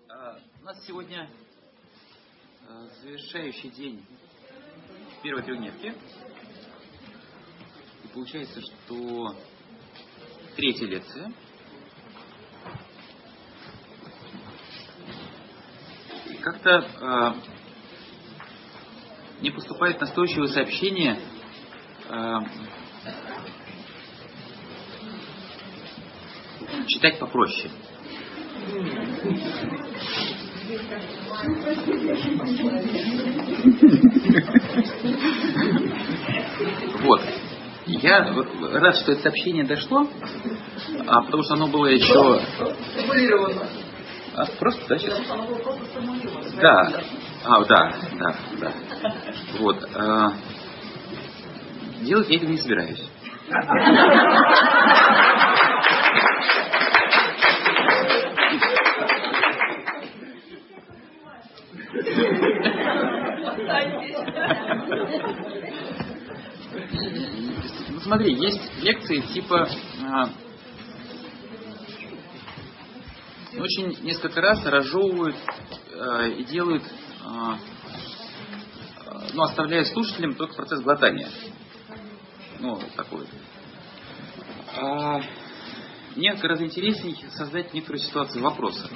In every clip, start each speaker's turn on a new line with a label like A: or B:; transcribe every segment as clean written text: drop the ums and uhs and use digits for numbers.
A: У нас сегодня завершающий день первой трехдневки. И получается, что третья лекция. И как-то мне поступает настойчивое сообщение читать попроще. Вот. Я рад, что это сообщение дошло, потому что оно было еще... Просто, да, сейчас? Да. Да. Вот. Делать я этого не собираюсь. Ну, смотри, есть лекции типа очень несколько раз разжевывают и делают, оставляя слушателям только процесс глотания. Такой. Мне гораздо интереснее создать некоторую ситуацию вопроса,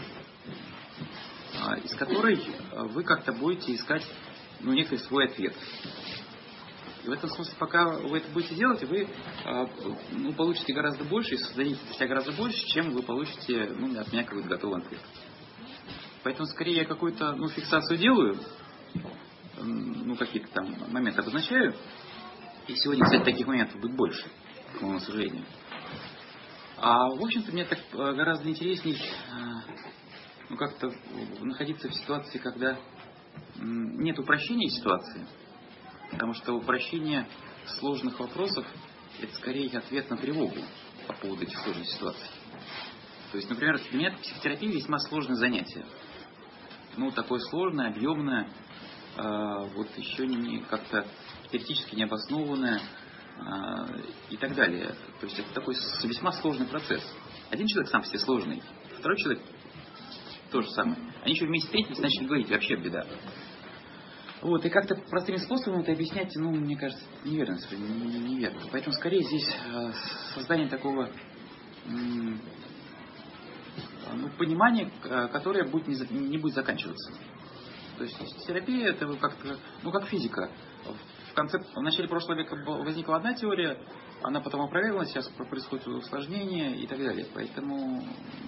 A: из которой вы как-то будете искать некий свой ответ. И в этом смысле, пока вы это будете делать, вы получите гораздо больше и создадите для себя гораздо больше, чем вы получите от меня какой-то готовый ответ. Поэтому скорее я какую-то фиксацию делаю, какие-то там моменты обозначаю. И сегодня, кстати, таких моментов будет больше, к моему сожалению. В общем-то, мне так гораздо интересней как-то находиться в ситуации, когда нет упрощения ситуации. Потому что упрощение сложных вопросов – это скорее ответ на тревогу по поводу этих сложных ситуаций. То есть, например, для меня психотерапия весьма сложное занятие. Такое сложное, объемное, еще не как-то теоретически необоснованное и так далее. То есть, это такой весьма сложный процесс. Один человек сам по себе сложный, второй человек то же самое. Они еще вместе встретились, начали говорить, вообще беда. И как-то простыми способами это объяснять, мне кажется, неверно. Поэтому скорее здесь создание такого понимания, которое не будет заканчиваться. То есть терапия это как-то, как физика. В начале прошлого века возникла одна теория, она потом опровергнулась, сейчас происходит усложнение и так далее. Поэтому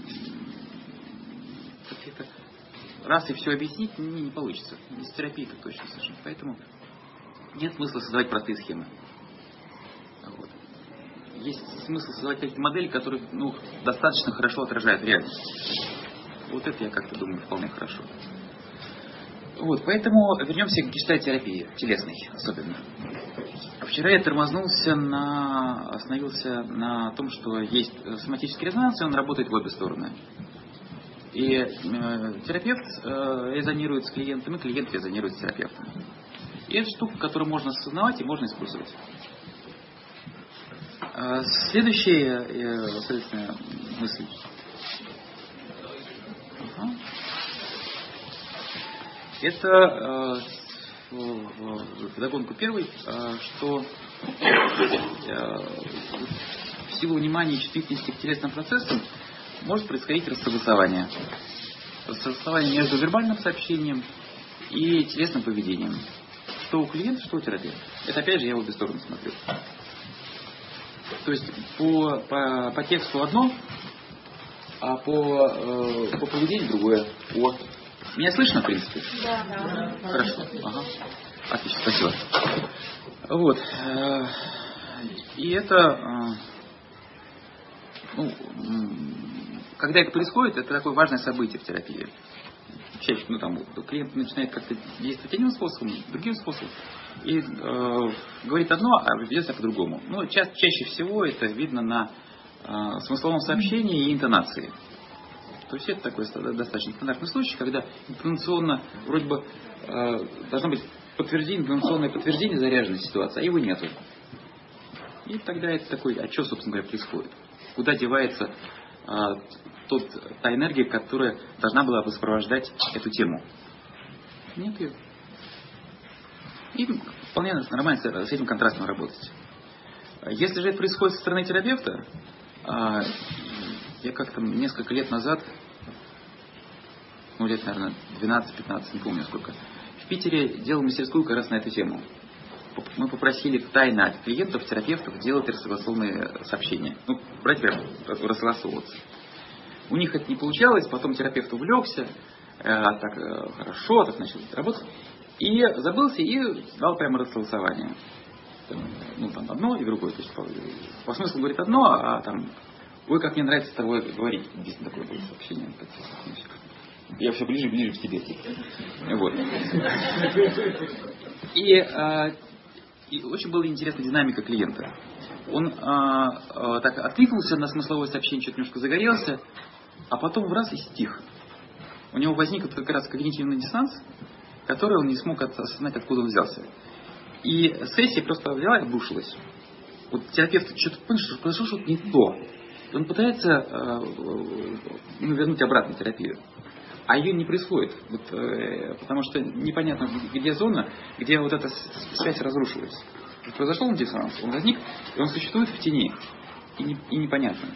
A: какие-то раз и все объяснить не получится. Без терапии это точно совершенно. Поэтому нет смысла создавать простые схемы. Есть смысл создавать какие-то модели, которые достаточно хорошо отражают реальность. Это я как-то думаю вполне хорошо. Поэтому вернемся к гештальт-терапии, телесной особенно. Вчера я остановился на том, что есть соматический резонанс, и он работает в обе стороны. И терапевт резонирует с клиентом, и клиент резонирует с терапевтом. И это штука, которую можно осознавать и можно использовать. Следующая, соответственно, мысль. Это вдогонку первой, что в силу внимания и чувствительности к телесным процессам может происходить рассогласование. Рассогласование между вербальным сообщением и телесным поведением. Что у клиента, что у терапевта. Это опять же я в обе стороны смотрю. То есть по тексту одно, а по поведению другое. Меня слышно, в принципе? Да. Хорошо. Ага. Отлично, спасибо. И это... когда это происходит, это такое важное событие в терапии. Чаще, клиент начинает как-то действовать одним способом, другим способом, и говорит одно, а ведет себя по-другому. Чаще всего это видно на смысловом сообщении и интонации. То есть это такой достаточно стандартный случай, когда интонационно вроде бы должно быть интонационное подтверждение заряженной ситуации, а его нету. И тогда это такой, что, собственно говоря, происходит? Куда девается та энергия, которая должна была бы сопровождать эту тему. Нет ее. И вполне нормально с этим контрастом работать. Если же это происходит со стороны терапевта, я как-то несколько лет назад, лет, наверное, 12-15, не помню сколько, в Питере делал мастерскую как раз на эту тему. Мы попросили тайно от клиентов, терапевтов делать рассогласованные сообщения. Брать прям, рассогласовываться. У них это не получалось, потом терапевт увлекся, так хорошо, так начал работать, и забылся и дал прямо рассогласование. Там одно и другое. То есть, по смыслу говорит одно, а там, ой, как мне нравится с тобой говорить. Действительно, такое было сообщение. Я все ближе и ближе к тебе. Вот. И очень была интересная динамика клиента. Он так откликнулся на смысловое сообщение, что-то немножко загорелся, а потом в раз и стих. У него возник как раз когнитивный диссонанс, который он не смог осознать, откуда он взялся. И сессия просто взяла и обрушилась. Вот терапевт что-то понял, что произошло что-то не то. И он пытается вернуть обратно терапию. А ее не происходит. Потому что непонятно, где зона, где вот эта связь разрушилась. Произошел диссонанс, он возник, и он существует в тени. И непонятно.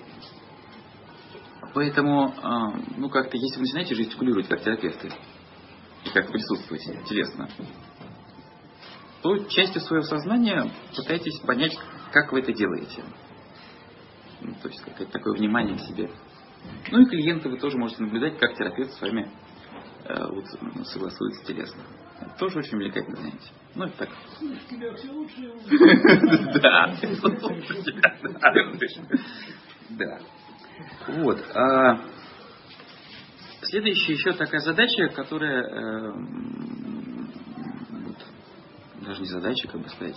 A: Поэтому, как-то, если вы начинаете жестикулировать как терапевты, и как присутствовать телесно, то частью своего сознания пытайтесь понять, как вы это делаете. То есть какое-то такое внимание к себе. И клиенты вы тоже можете наблюдать, как терапевт с вами согласуется телесно. Это тоже очень увлекательное занятие. Это так. Да. Вот. Следующая еще такая задача, которая даже не задача, как бы сказать.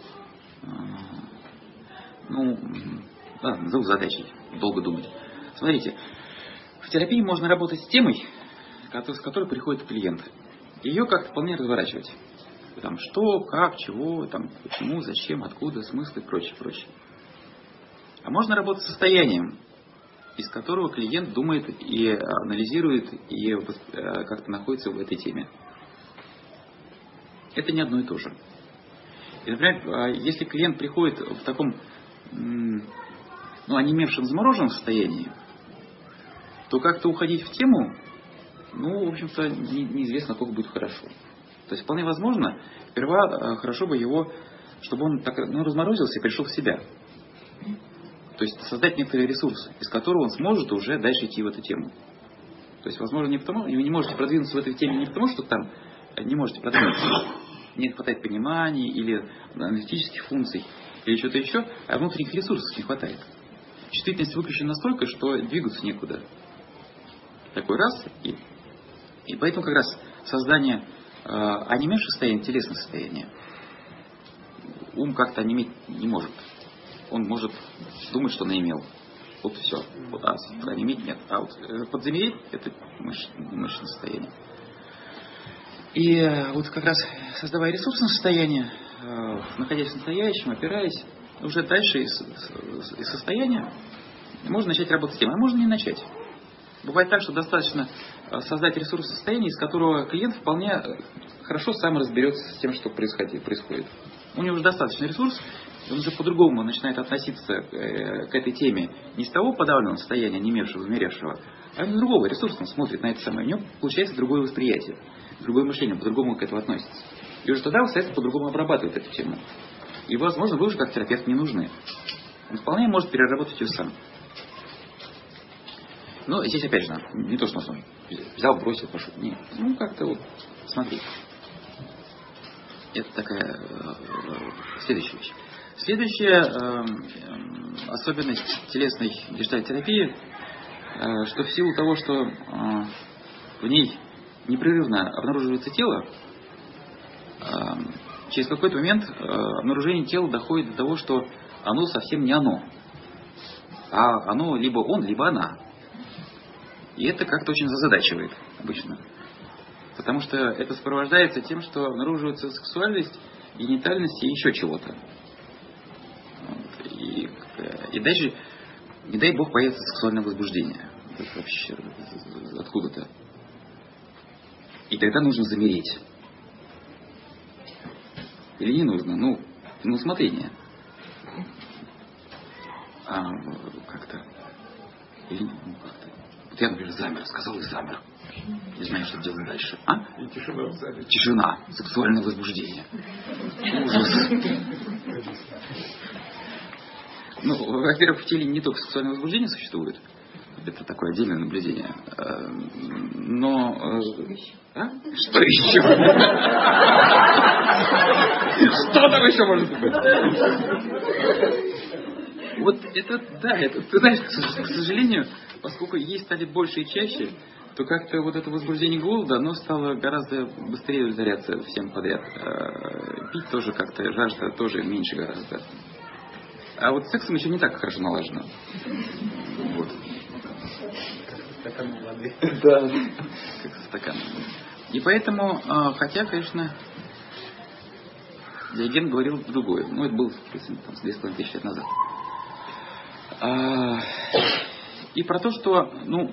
A: Назову задачей. Долго думать. Смотрите, в терапии можно работать с темой, с которой приходит клиент. Ее как-то вполне разворачивать. Там, что, как, чего, там, почему, зачем, откуда, смысл и прочее, прочее. А можно работать с состоянием, из которого клиент думает и анализирует, и как-то находится в этой теме. Это не одно и то же. И, например, если клиент приходит в таком онемевшем, замороженном состоянии, то как-то уходить в тему, в общем-то, неизвестно, насколько будет хорошо. То есть, вполне возможно, сперва хорошо бы его, чтобы он так, разморозился и пришел в себя. То есть, создать некоторый ресурс, из которого он сможет уже дальше идти в эту тему. То есть, возможно, вы не можете продвинуться в этой теме не потому, что там не можете продвинуться, не хватает понимания или аналитических функций, или что-то еще, а внутренних ресурсов не хватает. Чувствительность выключена настолько, что двигаться некуда. Такой раз, и поэтому как раз создание онемевшего состояния, телесное состояние, ум как-то онеметь не может. Он может думать, что наимел. Вот все. Онеметь нет. А подзамереть — это мышечное состояние. И как раз создавая ресурсное состояние, находясь в настоящем, опираясь, уже дальше из состояния можно начать работать с тем, а можно не начать. Бывает так, что достаточно создать ресурсное состояние, из которого клиент вполне хорошо сам разберется с тем, что происходит. У него уже достаточный ресурс, он уже по-другому начинает относиться к этой теме не с того подавленного состояния, немевшего, замеревшего, а с другого ресурса. Он смотрит на это самое. У него получается другое восприятие, другое мышление, по-другому к этому относится. И уже тогда он, соответственно, по-другому обрабатывает эту тему. И, возможно, вы уже как терапевт не нужны. Он вполне может переработать ее сам. Но здесь опять же, не то, что он взял, бросил, пошел. Нет. Как-то смотри. Это такая следующая вещь. Следующая особенность телесной гештальт-терапии, что в силу того, что в ней непрерывно обнаруживается тело, через какой-то момент обнаружение тела доходит до того, что оно совсем не оно. А оно либо он, либо она. И это как-то очень зазадачивает обычно. Потому что это сопровождается тем, что обнаруживается сексуальность, генитальность и еще чего-то. И дальше, не дай бог, появится сексуальное возбуждение. вообще откуда-то. И тогда нужно замереть. Или не нужно? Ну, на усмотрение. Как-то. Или, как-то. Вот я, например, замер, сказал и замер. Не знаю, что делать дальше.
B: И тишина в зале.
A: Тишина, сексуальное возбуждение. Ужас. Ну, во-первых, в теле не только сексуальное возбуждение существует. Это такое отдельное наблюдение. Но... Что еще? Что там еще может быть? Вот это, да, это, ты знаешь, к сожалению, поскольку есть стали больше и чаще, то как-то вот это возбуждение голода, оно стало гораздо быстрее удовлетворяться всем подряд. Пить тоже как-то, жажда тоже меньше гораздо. А вот с сексом еще не так хорошо налажено. Вот.
B: Стакан воды.
A: Да. Как со стаканом. И поэтому, хотя, конечно, Диоген говорил другое. Ну, это было, там, с 2500 лет назад. И про то, что, ну,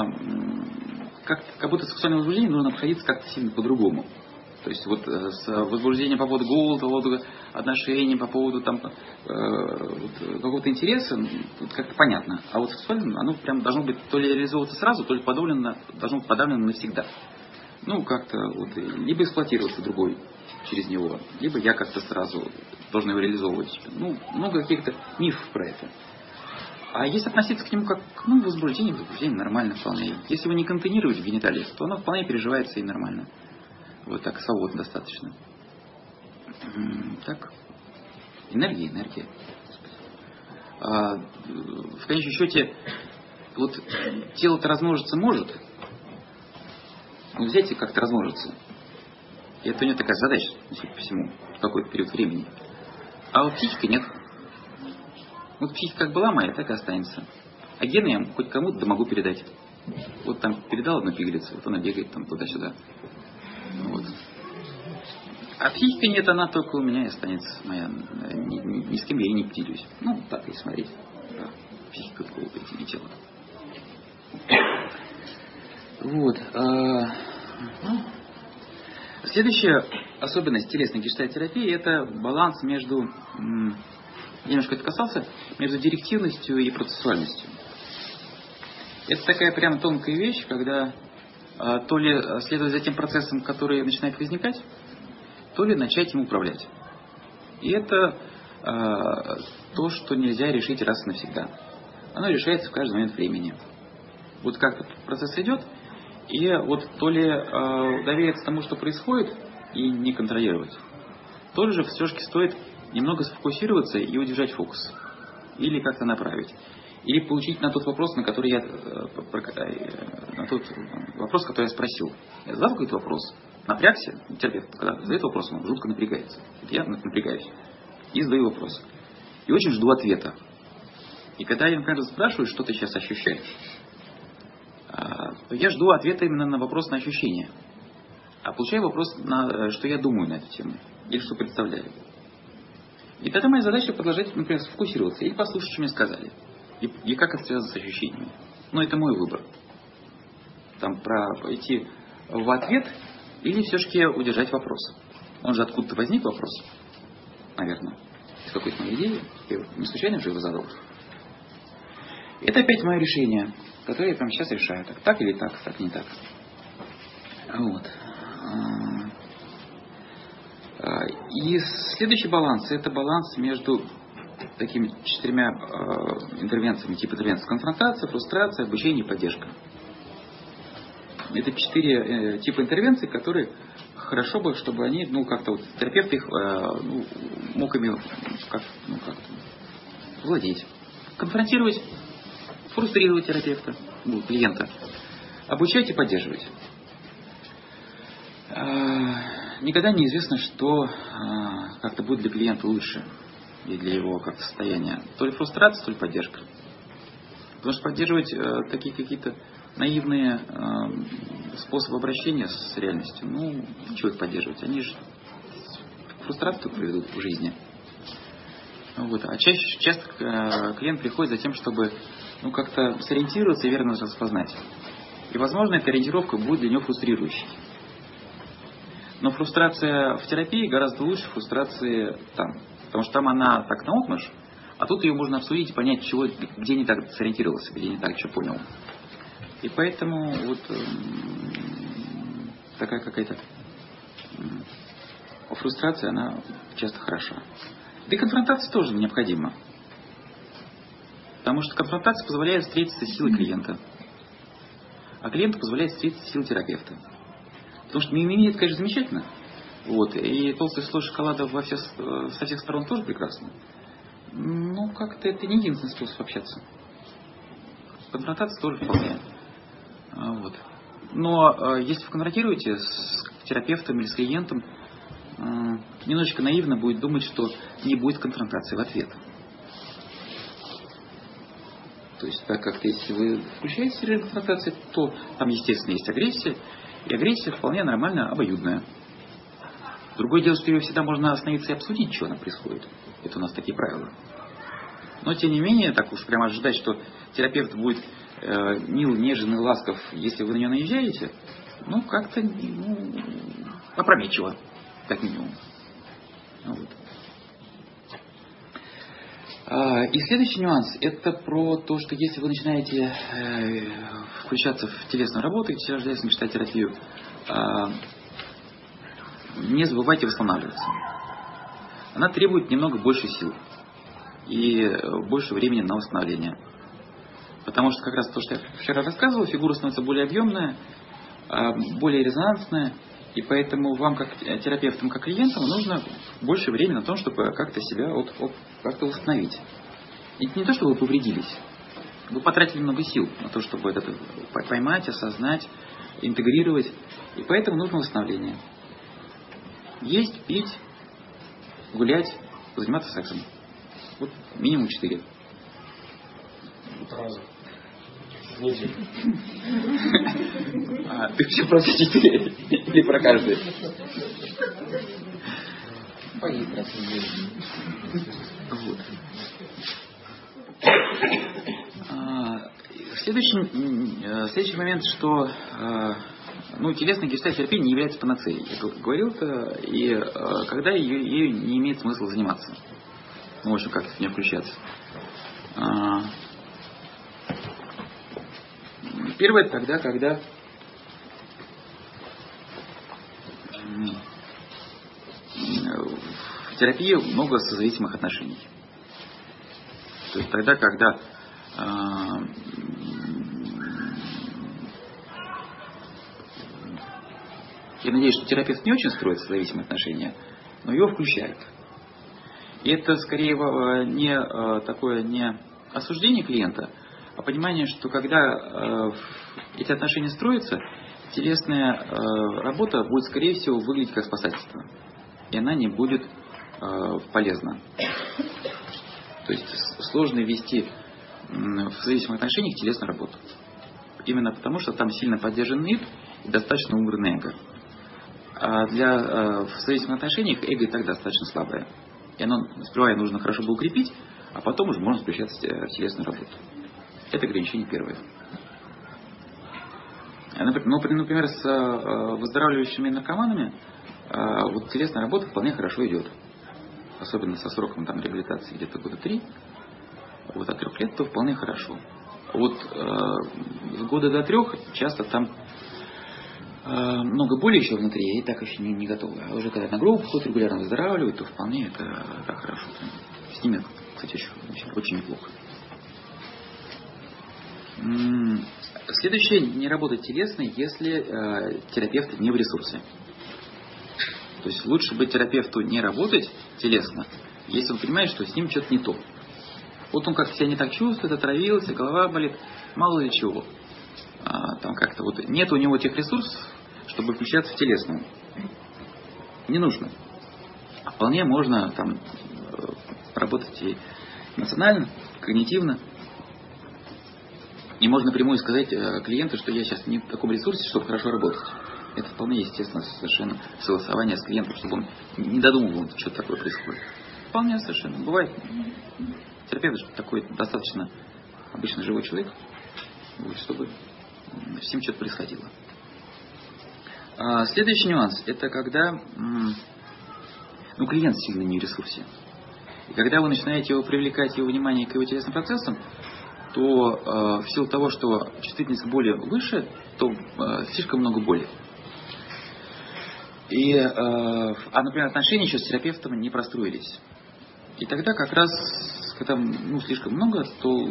A: как будто сексуальное возбуждение нужно обходиться как-то сильно по-другому. То есть вот с возбуждением по поводу голода, по поводу отношений, по поводу там какого-то интереса, вот как-то понятно. А вот сексуальное, оно прям должно быть то ли реализовываться сразу, то ли должно быть подавлено навсегда. Ну, как-то вот, либо эксплуатироваться другой через него, либо я как-то сразу должен его реализовывать. Ну, много каких-то мифов про это. А если относиться к нему как к возбуждение нормально вполне. Если его не контейнировать в гениталиях, то оно вполне переживается и нормально. Вот так, свободно достаточно. Так. Энергия. В конечном счете, вот тело-то размножиться может. Ну, взять и как-то размножиться. И это у него такая задача, судя по всему, в какой-то период времени. А вот психика нет. Вот психика как была моя, так и останется. А гены я хоть кому-то могу передать. Вот там передал одну пигалицу, вот она бегает там туда-сюда. Вот. А психика нет, она только у меня и останется моя. Ни с кем я и не поделюсь. Ну, так и смотреть. Да. Психика какого-то и тело. Вот. Следующая особенность телесной гештальт-терапии — это баланс между, я немножко это касался, между директивностью и процессуальностью. Это такая прямо тонкая вещь, когда то ли следовать за тем процессом, который начинает возникать, то ли начать им управлять. И это то, что нельзя решить раз и навсегда. Оно решается в каждый момент времени. Вот как этот процесс идет, и вот то ли довериться тому, что происходит, и не контролировать, то ли же все-таки стоит немного сфокусироваться и удержать фокус. Или как-то направить. Или получить на тот вопрос, на тот вопрос, который я спросил. Я задал какой-то вопрос, напрягся, терпеть, когда задает вопрос, он жутко напрягается. Я напрягаюсь и задаю вопрос. И очень жду ответа. И когда я, например, спрашиваю, что ты сейчас ощущаешь, то я жду ответа именно на вопрос на ощущение. А получаю вопрос, что я думаю на эту тему. Или что представляю. И тогда моя задача продолжать, например, сфокусироваться. Или послушать, что мне сказали. И как это связано с ощущениями. Но это мой выбор. Там идти в ответ или все-таки удержать вопрос. Он же откуда-то возник вопрос. Наверное. Из какой-то моей идеи. Я не случайно же его задал. Это опять мое решение, которое я прямо сейчас решаю. Так или так не так. Вот. И следующий баланс — это баланс между такими 4 интервенциями, типа интервенции: конфронтация, фрустрация, обучение и поддержка. Это 4 типа интервенций, которые хорошо бы, чтобы они, как-то вот терапевт их мог ими как-то владеть. Конфронтировать, фрустрировать терапевта, клиента, обучать и поддерживать. Никогда не известно, что как-то будет для клиента лучше и для его как-то состояния. То ли фрустрация, то ли поддержка. Потому что поддерживать такие какие-то наивные способы обращения с реальностью, чего их поддерживать? Они же к фрустрации приведут в жизни. Вот. А часто клиент приходит за тем, чтобы как-то сориентироваться и верно распознать. И, возможно, эта ориентировка будет для него фрустрирующей. Но фрустрация в терапии гораздо лучше фрустрации там. Потому что там она так наотмашь, а тут ее можно обсудить и понять, где не так сориентировался, где не так, что понял. И поэтому вот такая какая-то фрустрация, она часто хороша. Да и конфронтация тоже необходима. Потому что конфронтация позволяет встретиться с силой клиента. А клиенту позволяет встретиться с силой терапевта. Потому что мимими это, конечно, замечательно. Вот. И толстый слой шоколада со всех сторон тоже прекрасно. Но как-то это не единственный способ общаться. Конфронтация тоже вполне. Вот. Но если вы конфронтируете с терапевтом или с клиентом, немножечко наивно будет думать, что не будет конфронтации в ответ. То есть, так как если вы включаете режим конфронтации, то там, естественно, есть агрессия, и агрессия вполне нормально обоюдная. Другое дело, что ее всегда можно остановиться и обсудить, что она происходит. Это у нас такие правила. Но, тем не менее, так уж прямо ожидать, что терапевт будет мил, нежен и ласков, если вы на нее наезжаете, как-то опрометчиво, как минимум. Вот. И следующий нюанс, это про то, что если вы начинаете включаться в телесную работу, телесную мечтатерапию, не забывайте восстанавливаться. Она требует немного больше сил и больше времени на восстановление. Потому что как раз то, что я вчера рассказывал, фигура становится более объемная, более резонансная, и поэтому вам, как терапевтам, как клиентам, нужно больше времени на то, чтобы как-то себя как-то восстановить. И не то, чтобы вы повредились. Вы потратили много сил на то, чтобы это поймать, осознать, интегрировать. И поэтому нужно восстановление. Есть, пить, гулять, заниматься сексом. Вот минимум 4.
B: Раза. Неделю.
A: Ты все просто 4? Или про каждый?
B: Поедет раз в неделю.
A: Вот. Следующий момент, что телесная гештальт-терапия не является панацеей. Я говорил это, и когда ею не имеет смысла заниматься. В общем, как-то в нее включаться. Первое это тогда, когда в терапии много созависимых отношений. То есть тогда, когда я надеюсь, что терапевт не очень строит созависимые отношения, но его включают. И это скорее не осуждение клиента, а понимание, что когда эти отношения строятся, телесная работа будет, скорее всего, выглядеть как спасательство. И она не будет полезна. То есть сложно вести в зависимых отношениях телесную работу. Именно потому, что там сильно поддержан ид и достаточно убранное эго. А в зависимых отношениях эго и так достаточно слабое. И оно сперва нужно хорошо бы укрепить, а потом уже можно включаться в телесную работу. Это ограничение первое. Например, с выздоравливающими наркоманами телесная работа вполне хорошо идет. Особенно со сроком реабилитации где-то года 3. От 3 лет то вполне хорошо. С года до 3 часто там много боли еще внутри, и так еще не готовы. А уже когда на группу ходят, регулярно выздоравливают, то вполне это так хорошо. С ними, кстати, очень неплохо. Следующее, не работать телесно, если терапевт не в ресурсе. То есть лучше бы терапевту не работать телесно, если он понимает, что с ним что-то не то. Он как-то себя не так чувствует, отравился, голова болит, мало ли чего. Нет у него тех ресурсов, чтобы включаться в телесную. Не нужно. А вполне можно работать и эмоционально, когнитивно. И можно напрямую сказать клиенту, что я сейчас не в таком ресурсе, чтобы хорошо работать. Это вполне естественно совершенно согласование с клиентом, чтобы он не додумывал, что такое происходит. Вполне совершенно. Бывает. Терапевт такой достаточно обычно живой человек, вот, чтобы всем что-то происходило. Следующий нюанс, это когда клиент сильно не в ресурсе. И когда вы начинаете привлекать его внимание к его телесным процессам, то в силу того, что чувствительность к боли выше, то слишком много боли. Например, отношения еще с терапевтом не простроились. И тогда как раз, когда слишком много, то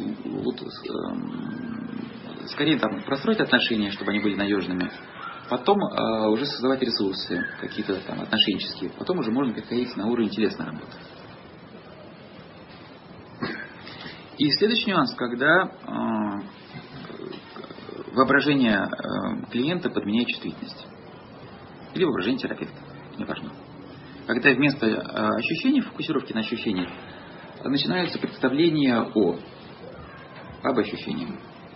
A: скорее простроить отношения, чтобы они были надежными, потом уже создавать ресурсы какие-то отношенческие, потом уже можно переходить на уровень телесной работы. И следующий нюанс, когда воображение клиента подменяет чувствительность. Или воображение терапевта, неважно. Когда вместо ощущений, фокусировки на ощущениях, начинаются представления об ощущениях.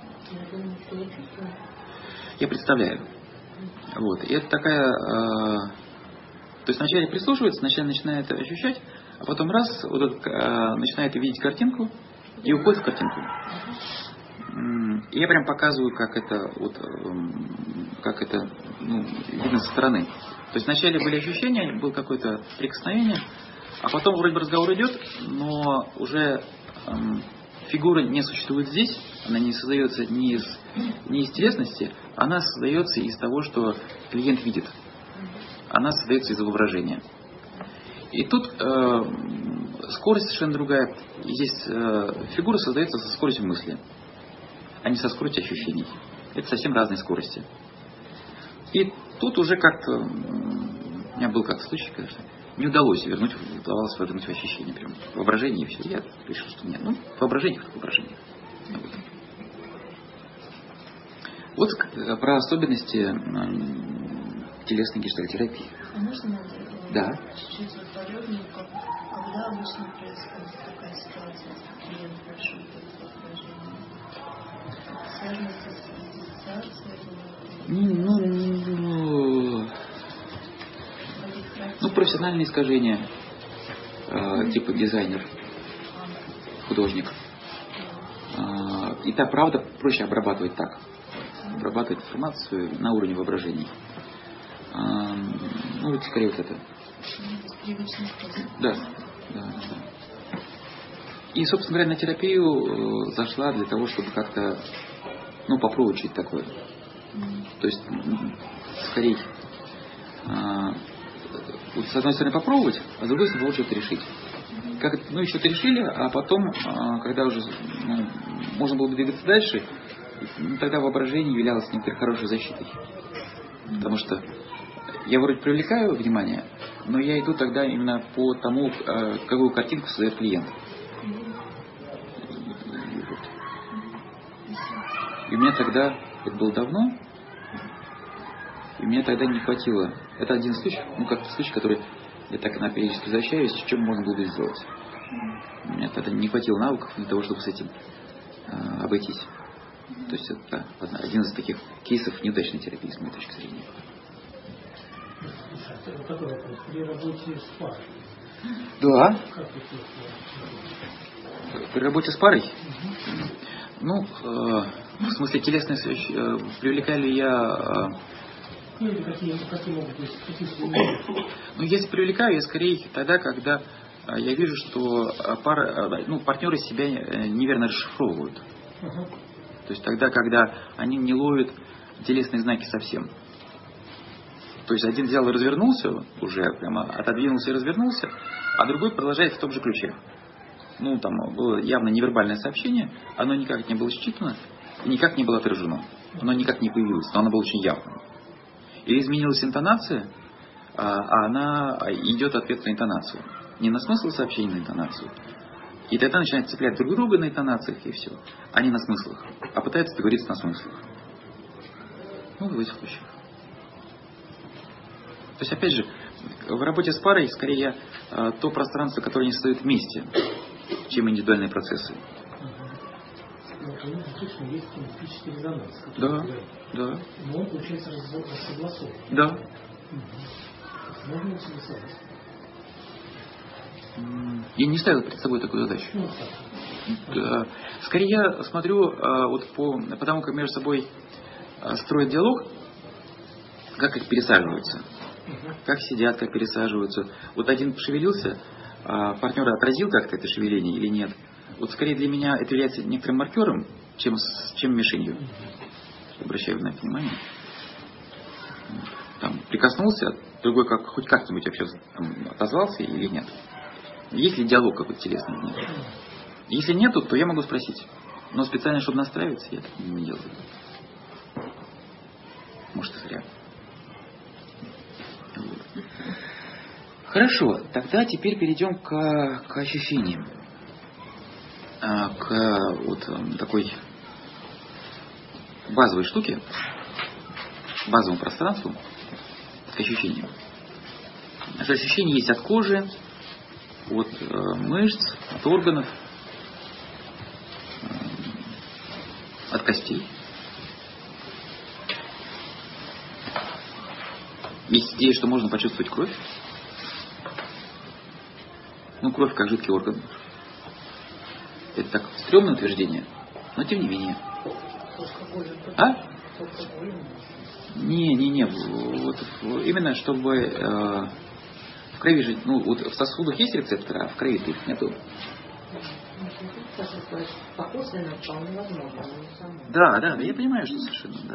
A: Я представляю. Вот. И это такая... То есть вначале прислушивается, вначале начинает ощущать, а потом раз, начинает видеть картинку и уходит в картинку. И я прям показываю, как это видно со стороны. То есть вначале были ощущения, было какое-то прикосновение, а потом вроде бы разговор идет, но уже фигура не существует здесь, она не создается не из телесности, она создается из того, что клиент видит. Она создается из воображения. И тут скорость совершенно другая. Здесь фигура создается со скоростью мысли, а не со скоростью ощущений. Это совсем разные скорости. И тут уже как-то, у меня был как-то случай, конечно, не удалось вернуть в ощущение, прям в воображение, и все. Я решил, что нет. В воображениях, в воображениях. Вот про особенности телесной гештальтерапии.
C: А можно
A: да.
C: чуть-чуть подробнее, когда обычно происходит такая ситуация, что клиент большой воображение? Связано с ассоциацией?
A: Профессиональные искажения, типа дизайнер, художник. И правда проще обрабатывать так. Обрабатывать информацию на уровне воображений. Скорее вот это.
C: Привычный способ.
A: Да. И, собственно говоря, на терапию зашла для того, чтобы как-то, попробовать что-то такое. То есть, скорее, с одной стороны попробовать, а с другой стороны что-то решить. Что-то решили, а потом, когда уже можно было двигаться дальше, тогда воображение являлось некоторой хорошей защитой. Потому что я вроде привлекаю внимание, но я иду тогда именно по тому, какую картинку создает клиент. И у меня тогда, это было давно, и мне тогда не хватило. Это один случай, случай, который я так периодически возвращаюсь, что можно было бы сделать. У меня тогда не хватило навыков для того, чтобы с этим обойтись. То есть это один из таких кейсов неудачной терапии, с моей точки зрения.
D: Такой вопрос. При работе с парой.
A: Да. При работе с парой? В смысле, телесность, привлекаю ли я...
D: Какие могут быть, какие случаи?
A: Если привлекаю, я скорее тогда, когда я вижу, что партнеры себя неверно расшифровывают. То есть тогда, когда они не ловят телесные знаки совсем. То есть один взял и развернулся, уже прямо отодвинулся и развернулся, а другой продолжает в том же ключе. Было явно невербальное сообщение, оно никак не было считано, и никак не было отражено. Оно никак не появилось, но оно было очень явным. Или изменилась интонация, а она идет ответ на интонацию. Не на смысл сообщения, на интонацию. И тогда начинают цеплять друг друга на интонациях, и все. А не на смыслах. А пытаются договориться на смыслах. В этих случаях. То есть, опять же, в работе с парой, скорее, то пространство, которое они создают вместе, чем индивидуальные процессы.
D: Точно есть кинетический резонанс.
A: Да.
D: Но он, получается, согласован.
A: Да.
D: Можно согласовать?
A: Я не ставил перед собой такую задачу. Скорее я смотрю вот по тому, как между собой строят диалог, как их пересаживаются. Как сидят, как пересаживаются. Вот один пошевелился, партнер отразил как-то это шевеление или нет. Вот скорее для меня это является некоторым маркером, чем мишенью. Обращаю на это внимание. Там, прикоснулся, другой хоть как-нибудь вообще отозвался или нет. Есть ли диалог какой-то телесный? Нет. Если нету, то я могу спросить. Но специально, чтобы настраиваться, я так не делаю. Может, и зря. Хорошо, тогда теперь перейдем к ощущениям. К вот такой базовой штуке, базовому пространству, к ощущениям. Что ощущения есть от кожи, от мышц, от органов, от костей. Есть идея, что можно почувствовать кровь. Ну, кровь как жидкий орган. Это так стрёмное утверждение, но тем не менее. А? Не. Вот, именно чтобы в крови жить. Ну, вот в сосудах есть рецепторы, а в крови-то их нету. Да, я понимаю, что совершенно, да.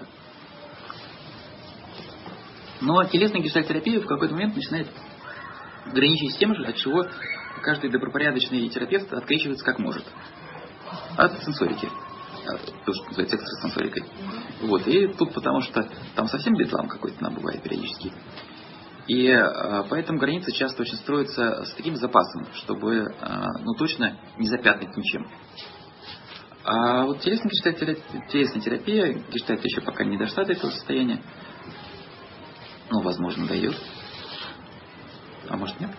A: Но телесная гештальтерапия в какой-то момент начинает граничить с тем же, от чего каждый добропорядочный терапевт открещивается как может. От сенсорики. То, что называется экстрасенсорикой. Вот. И тут потому что там совсем бедлам какой-то нам бывает периодически. И поэтому границы часто очень строятся с таким запасом, чтобы точно не запятнать ничем. А вот телесная терапия, гештальт еще пока не дошла до этого состояния. Ну, возможно, дойдет. А может нет.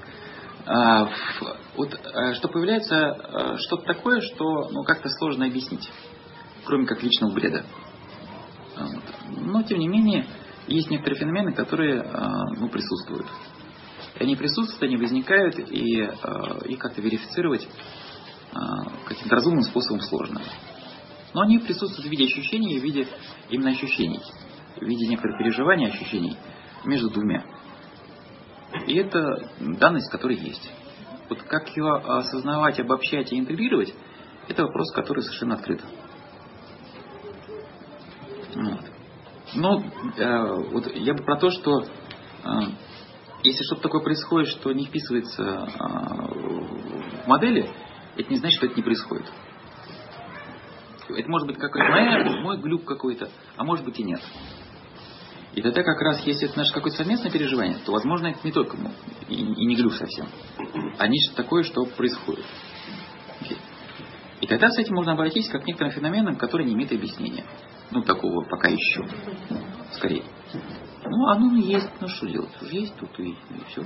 A: Что появляется что-то такое, что как-то сложно объяснить, кроме как личного бреда. Вот. Но, тем не менее, есть некоторые феномены, которые присутствуют. И они присутствуют, они возникают, и их как-то верифицировать каким-то разумным способом сложно. Но они присутствуют в виде ощущений, в виде именно ощущений, в виде некоторых переживаний, ощущений между двумя. И это данность, которая есть. Вот как ее осознавать, обобщать и интегрировать, это вопрос, который совершенно открыт. Вот. Но вот я бы про то, что если что-то такое происходит, что не вписывается в модели, это не значит, что это не происходит. Это может быть какой-то мой глюк какой-то, а может быть и нет. И тогда как раз, если это наше какое-то совместное переживание, то, возможно, это не только и не глюк совсем, а нечто такое, что происходит. Okay. И тогда с этим можно обратиться как к некоторым феноменам, которые не имеют объяснения. Такого пока еще. Скорее. Оно есть, что делать? Есть тут и все.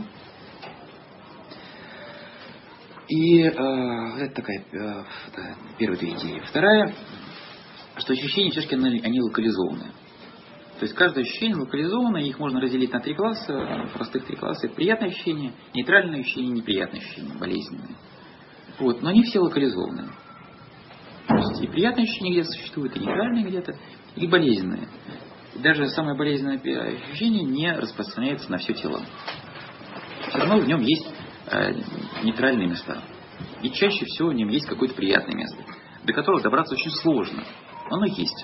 A: И это такая первая идея. Вторая, что ощущения все-таки они локализованные. То есть каждое ощущение локализовано, их можно разделить на 3 класса, простых 3 класса. Приятные ощущения, нейтральные ощущения, неприятные ощущения, болезненные. Вот, но они все локализованные. То есть и приятные ощущения где-то существуют, и нейтральные где-то, и болезненные. И даже самое болезненное ощущение не распространяется на все тело. Все равно в нем есть нейтральные места. И чаще всего в нем есть какое-то приятное место, до которого добраться очень сложно. Оно есть.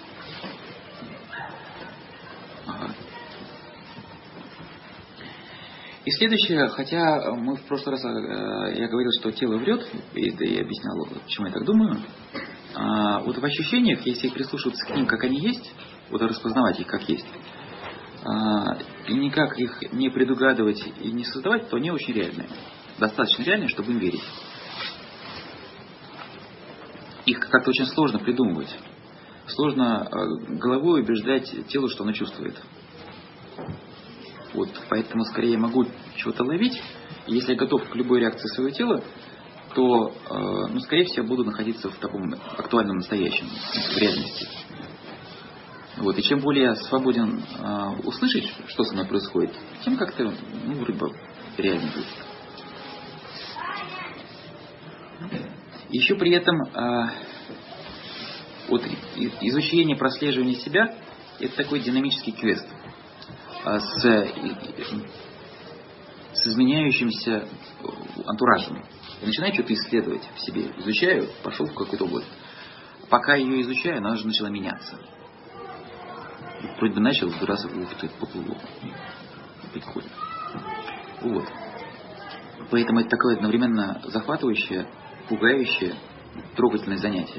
A: И следующее, хотя мы в прошлый раз, я говорил, что тело врет, и я объяснял, почему я так думаю, вот в ощущениях, если прислушиваться к ним, как они есть, вот распознавать их как есть, и никак их не предугадывать и не создавать, то они очень реальные. Достаточно реальные, чтобы им верить. Их как-то очень сложно придумывать. Сложно головой убеждать телу, что оно чувствует. Вот, поэтому скорее я могу чего-то ловить. И если я готов к любой реакции своего тела, то, скорее всего, буду находиться в таком актуальном настоящем, в реальности. Вот, и чем более я свободен услышать, что со мной происходит, тем как-то, вроде бы, реально будет. еще при этом вот изучение, прослеживание себя — это такой динамический квест с изменяющимся антуражем. Я начинаю что-то исследовать в себе, изучаю, пошел в какую-то область. Пока ее изучаю, она уже начала меняться. И вроде бы начал, раз, ух ты, поплыло. Прикольно. Вот. Поэтому это такое одновременно захватывающее, пугающее, трогательное занятие.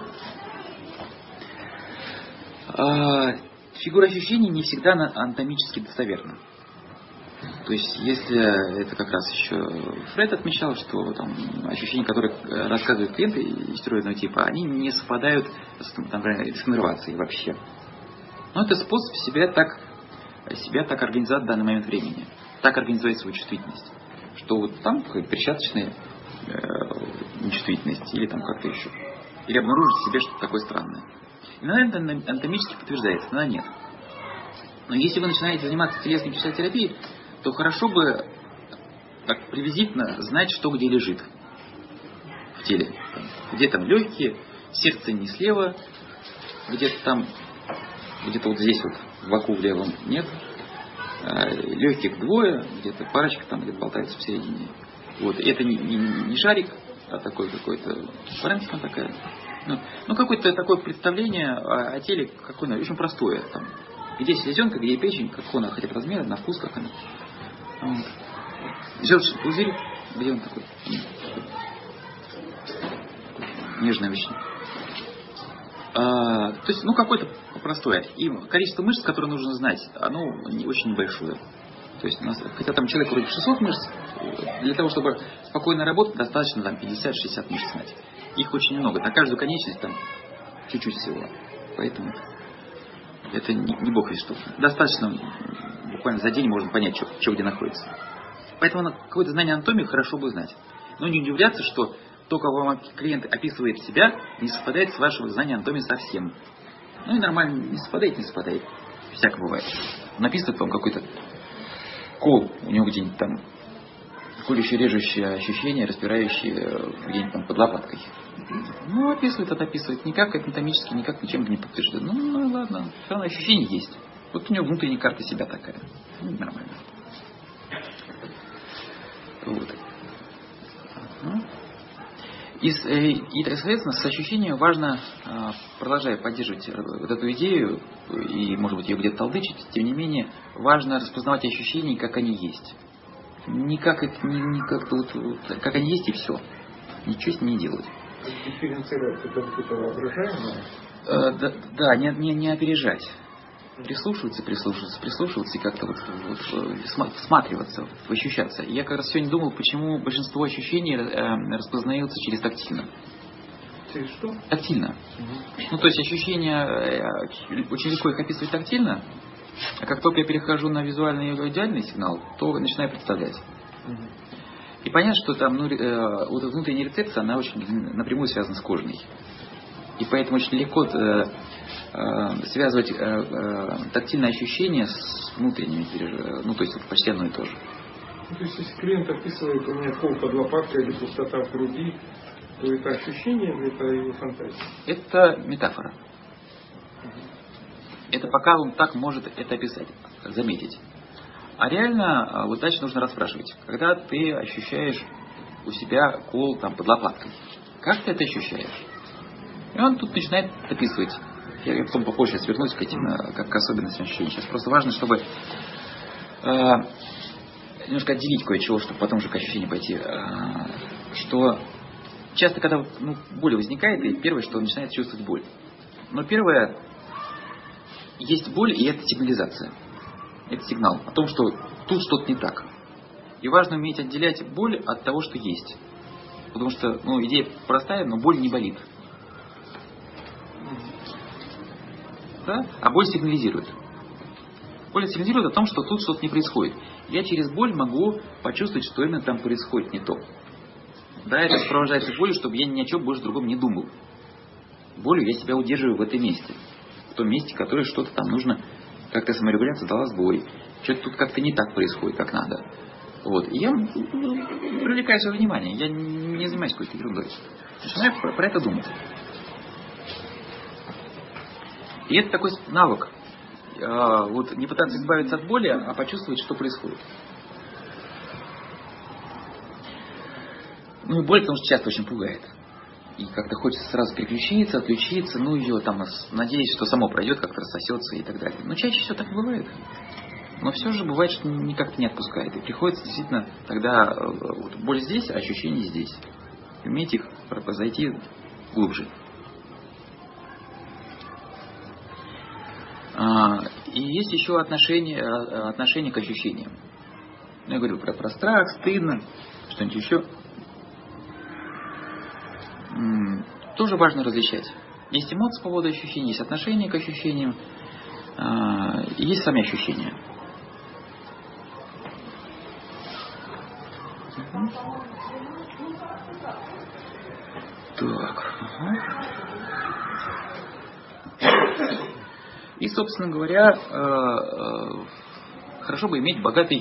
A: Фигура ощущений не всегда анатомически достоверна. То есть, если это как раз еще Фрейд отмечал, что там, ощущения, которые рассказывают клиенты истероидного типа, они не совпадают с иннервацией вообще. Но это способ себя так организовать в данный момент времени. Так организовать свою чувствительность. Что вот там какая-то перчаточная нечувствительность, или там как-то еще. Или обнаружить в себе что-то такое странное. Иногда это анатомически подтверждается, иногда нет. Но если вы начинаете заниматься телесной психотерапией, то хорошо бы так приблизительно знать, что где лежит в теле. Где там легкие, сердце не слева, где-то вот здесь вот, в боку в левом нет, легких двое, где-то парочка там где-то болтается в середине. Вот. И это не шарик, а такой какой-то паренчика такая. Ну, какое-то такое представление о теле, какое-то очень простое. Там, где селезенка, где печень, какого она хотя бы размера, на вкус, как она. Вот. Желчный пузырь, где он такой? Нежная очень. То есть, какое-то простое. И количество мышц, которые нужно знать, оно очень небольшое. То есть, хотя там человек вроде 600 мышц, для того, чтобы спокойно работать, достаточно там 50-60 мышц знать. Их очень много. На каждую конечность там чуть-чуть всего. Поэтому это не бог весть что. Достаточно, буквально за день можно понять, что где находится. Поэтому какое-то знание анатомии хорошо бы знать. Но не удивляться, что то, как вам клиент описывает себя, не совпадает с вашим знанием анатомии совсем. Ну и нормально, не совпадает. Всякое бывает. Написывает вам какой-то кол, у него где-нибудь там колющее, режущее ощущение, распирающее где-нибудь там под лопаткой. Описывает. Никак анатомически, никак ничем не подтверждено. Ну ладно, все равно ощущение есть. Вот у него внутренняя карта себя такая. Нормально. Вот. И, соответственно, с ощущением важно, продолжая поддерживать вот эту идею, и, может быть, ее где-то толдычить, тем не менее, важно распознавать ощущения, как они есть. Не как как они есть, и все. Ничего с ними не делать.
B: Дифференцировать это какое-то воображаемое?
A: Да, не опережать. Прислушиваться и как-то всматриваться, ощущаться. Я как раз сегодня думал, почему большинство ощущений распознается через тактильно.
B: Через что?
A: Тактильно. То есть ощущения, очень легко их описывать тактильно, а как только я перехожу на визуальный и аудиальный сигнал, то начинаю представлять. И понятно, что там вот внутренняя рецепция, она очень напрямую связана с кожной. И поэтому очень легко связывать тактильные ощущения с внутренними, то есть почти одно и то же.
B: То есть, если клиент описывает, у меня кол под лопаткой или пустота в груди, то это ощущение, это его фантазия? Это
A: метафора. Это пока он так может это описать, заметить. А реально, вот дальше нужно расспрашивать. Когда ты ощущаешь у себя кол там под лопаткой, как ты это ощущаешь? И он тут начинает описывать. Я потом попозже сейчас вернусь к этим, как к особенностям ощущений. Сейчас просто важно, чтобы немножко отделить кое-чего, чтобы потом уже к ощущению пойти. Что часто, когда боль возникает, и первое, что он начинает чувствовать боль. Но первое, есть боль, и это сигнализация. Это сигнал о том, что тут что-то не так. И важно уметь отделять боль от того, что есть. Потому что идея простая, но боль не болит. Да? А боль сигнализирует. Боль сигнализирует о том, что тут что-то не происходит. Я через боль могу почувствовать, что именно там происходит не то. Да, это сопровождается болью, чтобы я ни о чем больше другом не думал. Болью я себя удерживаю в этом месте. В том месте, которое что-то там нужно, как-то саморегуляция дала сбой. Что-то тут как-то не так происходит, как надо. Вот. И я привлекаю свое внимание. Я не занимаюсь какой-то ерундой. Начинаю про это думать. И это такой навык. Вот не пытаться избавиться от боли, а почувствовать, что происходит. Ну и боль, потому что часто очень пугает. И как-то хочется сразу переключиться, отключиться, ну ее там, надеясь, что само пройдет, как-то рассосется и так далее. Но чаще всего так бывает. Но все же бывает, что никак не отпускает. И приходится действительно тогда вот, боль здесь, а ощущения здесь. И уметь их зайти глубже. И есть еще отношение к ощущениям. Я говорю про страх, стыдно, что-нибудь еще. Тоже важно различать. Есть эмоции по поводу ощущений, есть отношение к ощущениям, и есть сами ощущения. Так. И, собственно говоря, хорошо бы иметь богатый,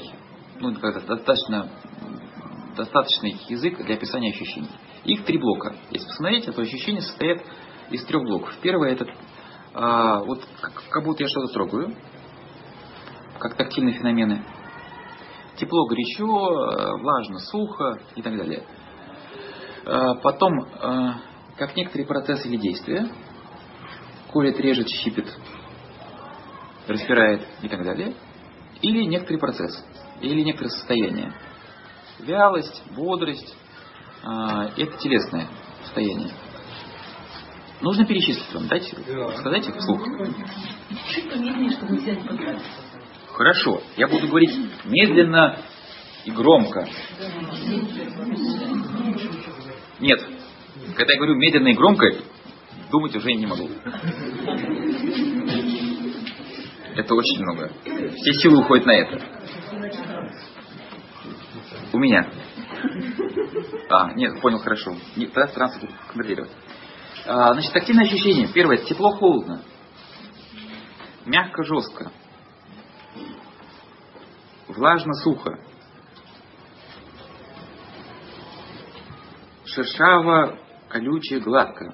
A: достаточный язык для описания ощущений. Их 3 блока. Если посмотреть, то ощущения состоят из 3 блоков. Первое это вот как будто я что-то трогаю, как тактильные феномены. Тепло, горячо, влажно, сухо и так далее. Потом, как некоторые процессы или действия, колет, режет, щипет, распирает и так далее. Или некоторый процесс, или некоторое состояние. Вялость, бодрость, это телесное состояние. Нужно перечислить вам, дайте сказать их вслух.
C: Чуть помедленнее, чтобы взять подать.
A: Хорошо, я буду говорить медленно и громко. Нет, когда я говорю медленно и громко, думать уже не могу. Это очень много. Все силы уходят на это. У меня. Нет, понял, хорошо. Тогда стараться контролировать. Значит, тактильное ощущение. Первое, тепло-холодно. Мягко-жестко. Влажно-сухо. Шершаво, колюче, гладко.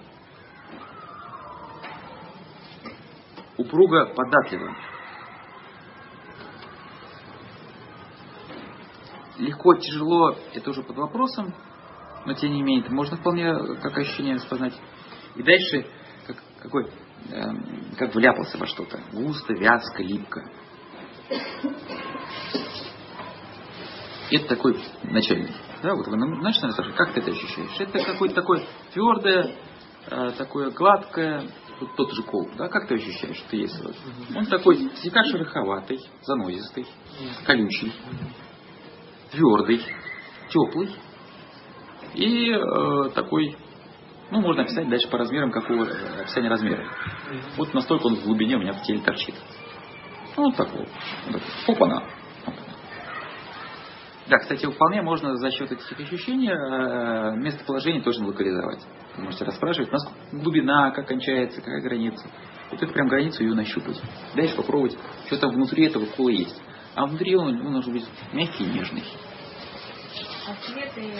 A: Упруго, податливо. Легко, тяжело, это уже под вопросом, но тем не менее, можно вполне как ощущение распознать. И дальше, как вляпался во что-то. Густо, вязко, липко. Это такой начальник. Да, вот вы начали спрашивать, как ты это ощущаешь? Это какое-то такое твердое, такое гладкое, вот тот же кол, да, как ты ощущаешь, что ты есть? Он такой слегка шероховатый, занозистый, колючий, твердый, теплый и такой, ну, можно описать дальше по размерам, какого описания размера. Вот настолько он в глубине у меня в теле торчит. Ну, вот такого. Опа-на. Да, кстати, вполне можно за счет этих ощущений местоположение тоже локализовать. Вы можете расспрашивать, насколько глубина, как кончается, какая граница. Вот это прям границу ее нащупать. Дальше попробовать, что там внутри этого кола есть. А внутри он должен быть мягкий и нежный.
C: А цвет и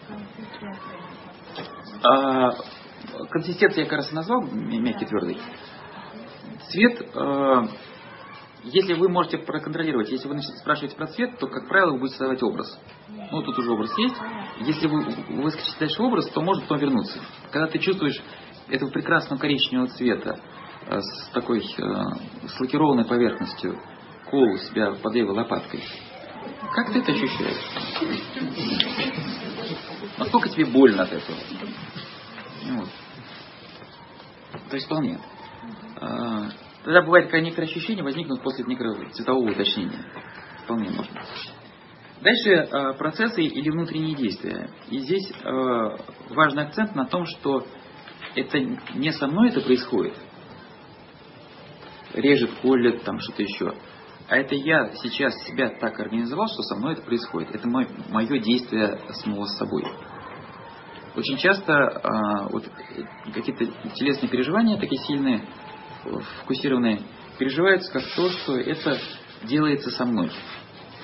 C: консистенция?
A: Консистенция я как раз и назвал, мягкий, твердый. Цвет, если вы можете проконтролировать, если вы начнете спрашивать про цвет, то, как правило, вы будете создавать образ. Ну, тут уже образ есть. Если вы выскочите дальше образ, то можно потом вернуться. Когда ты чувствуешь этого прекрасного коричневого цвета с такой с лакированной поверхностью кол у себя под левой лопаткой, как ты это ощущаешь? Насколько тебе больно от этого? Вот. То есть вполне. Тогда бывает, когда некоторые ощущения возникнут после некоторого цветового уточнения. Вполне можно. Дальше процессы или внутренние действия. И здесь важный акцент на том, что это не со мной это происходит. Режет, колет, там что-то еще. А это я сейчас себя так организовал, что со мной это происходит. Это мое действие самого с собой. Очень часто вот какие-то телесные переживания такие сильные, фокусированные, переживаются как то, что это делается со мной.